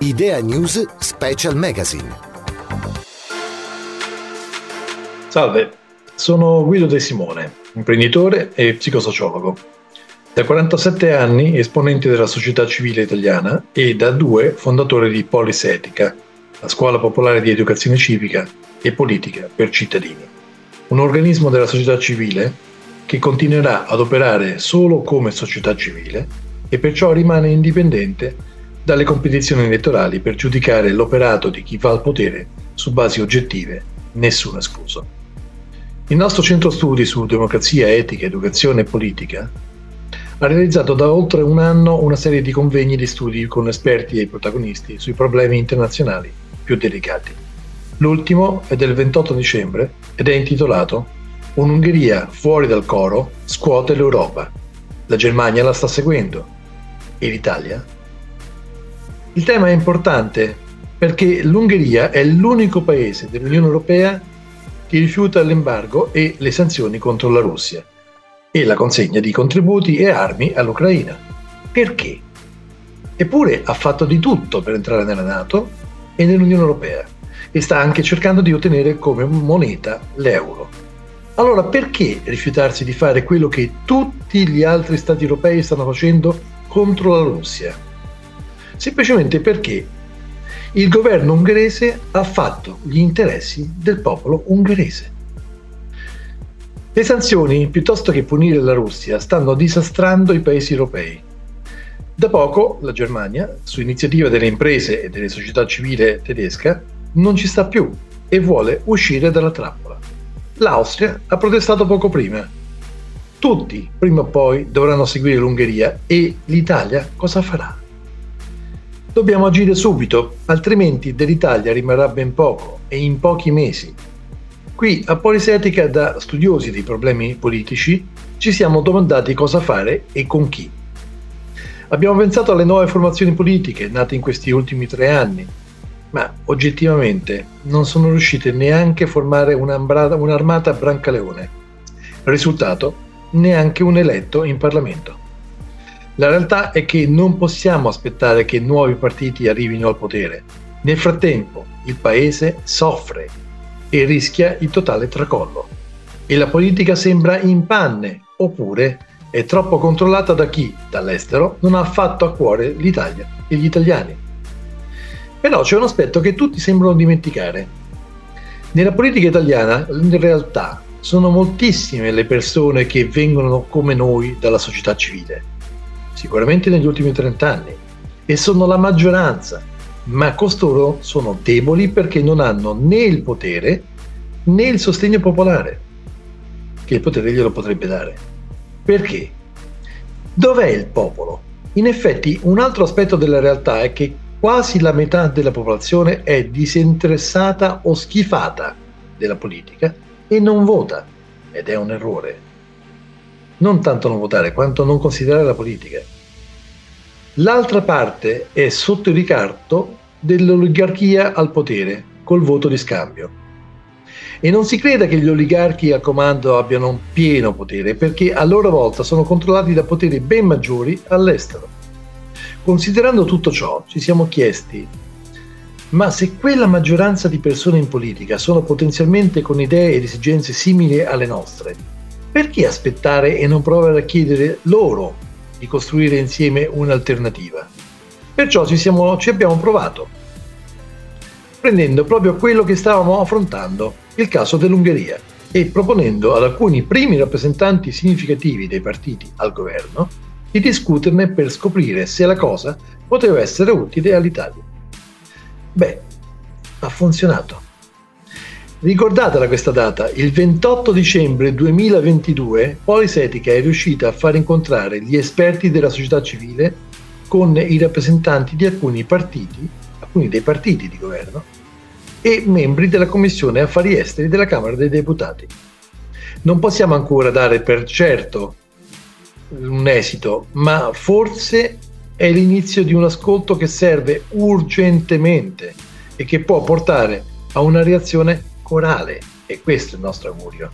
Idea News Special Magazine. Salve, sono Guido De Simone, imprenditore e psicosociologo. Da 47 anni esponente della società civile italiana e da 2 fondatore di Polis Etica, la scuola popolare di educazione civica e politica per cittadini. Un organismo della società civile che continuerà ad operare solo come società civile e perciò rimane indipendente dalle competizioni elettorali per giudicare l'operato di chi va al potere su basi oggettive, nessuno escluso. Il nostro centro studi su democrazia, etica, educazione e politica ha realizzato da oltre un anno una serie di convegni di studi con esperti e protagonisti sui problemi internazionali più delicati. L'ultimo è del 28 dicembre ed è intitolato "Un'Ungheria fuori dal coro scuote l'Europa. La Germania la sta seguendo. E l'Italia?". Il tema è importante perché l'Ungheria è l'unico paese dell'Unione Europea che rifiuta l'embargo e le sanzioni contro la Russia e la consegna di contributi e armi all'Ucraina. Perché? Eppure ha fatto di tutto per entrare nella NATO e nell'Unione Europea e sta anche cercando di ottenere come moneta l'euro. Allora perché rifiutarsi di fare quello che tutti gli altri stati europei stanno facendo contro la Russia? Semplicemente perché il governo ungherese ha fatto gli interessi del popolo ungherese. Le sanzioni, piuttosto che punire la Russia, stanno disastrando i paesi europei. Da poco la Germania, su iniziativa delle imprese e delle società civile tedesca, non ci sta più e vuole uscire dalla trappola. L'Austria ha protestato poco prima. Tutti, prima o poi, dovranno seguire l'Ungheria e l'Italia cosa farà? Dobbiamo agire subito, altrimenti dell'Italia rimarrà ben poco e in pochi mesi. Qui a Polis Etica, da studiosi dei problemi politici, ci siamo domandati cosa fare e con chi. Abbiamo pensato alle nuove formazioni politiche nate in questi ultimi 3 anni, ma oggettivamente non sono riuscite neanche a formare un'armata a Brancaleone. Risultato, neanche un eletto in Parlamento. La realtà è che non possiamo aspettare che nuovi partiti arrivino al potere. Nel frattempo il paese soffre e rischia il totale tracollo. E la politica sembra in panne, oppure è troppo controllata da chi, dall'estero, non ha affatto a cuore l'Italia e gli italiani. Però c'è un aspetto che tutti sembrano dimenticare. Nella politica italiana, in realtà, sono moltissime le persone che vengono come noi dalla società civile. Sicuramente negli ultimi 30 anni, e sono la maggioranza, ma costoro sono deboli perché non hanno né il potere né il sostegno popolare, che il potere glielo potrebbe dare. Perché? Dov'è il popolo? In effetti, un altro aspetto della realtà è che quasi la metà della popolazione è disinteressata o schifata della politica e non vota, ed è un errore. Non tanto non votare, quanto non considerare la politica. L'altra parte è sotto il ricatto dell'oligarchia al potere, col voto di scambio. E non si creda che gli oligarchi al comando abbiano un pieno potere, perché a loro volta sono controllati da poteri ben maggiori all'estero. Considerando tutto ciò, ci siamo chiesti: ma se quella maggioranza di persone in politica sono potenzialmente con idee ed esigenze simili alle nostre, perché aspettare e non provare a chiedere loro di costruire insieme un'alternativa? Perciò ci abbiamo provato, prendendo proprio quello che stavamo affrontando, il caso dell'Ungheria, e proponendo ad alcuni primi rappresentanti significativi dei partiti al governo di discuterne per scoprire se la cosa poteva essere utile all'Italia. Beh, ha funzionato. Ricordatela questa data, il 28 dicembre 2022 Polis Etica è riuscita a far incontrare gli esperti della società civile con i rappresentanti di alcuni dei partiti di governo e membri della Commissione Affari Esteri della Camera dei Deputati. Non possiamo ancora dare per certo un esito, ma forse è l'inizio di un ascolto che serve urgentemente e che può portare a una reazione corale, e questo è il nostro augurio.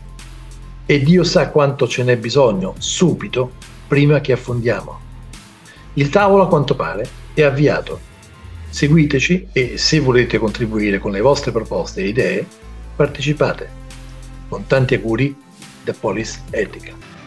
E Dio sa quanto ce n'è bisogno, subito, prima che affondiamo. Il tavolo, a quanto pare, è avviato. Seguiteci e se volete contribuire con le vostre proposte e idee, partecipate. Con tanti auguri da Polis Etica.